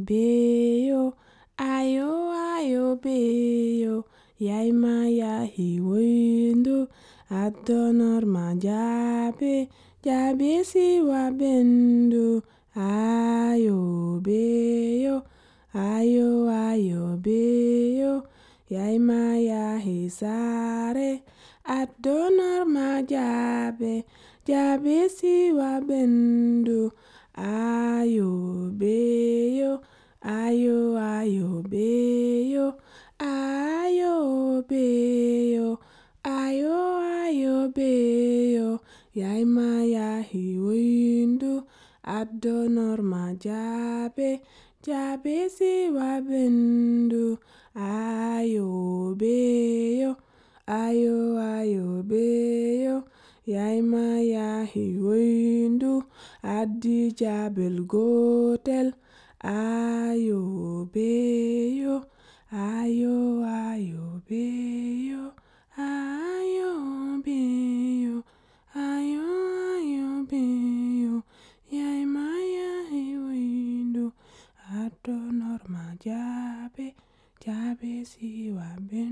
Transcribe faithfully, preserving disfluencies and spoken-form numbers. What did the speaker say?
beyo, ayo ayo beyo, yai maya hiwindu, adonor majabe, jabe siwa bendu, ayo beyo, ayo ayo beyo, yai maya hisare, adonor majabe, jabe siwa bendu, ayo beyo, ayo ayo beyo, ayo beyo, ayo ayo beyo, yai maya hiwindu, adonor majabe, jabe siwa bendu, ayo beyo, ayo ayo beyo, yai maya hiwindu, addi jabel gotel, ayo beyo, ayo ayo beyo, ayo beyo, ayo ayo beyo, yai maya hiwindu, adonor majabe, jabe siwa bendu.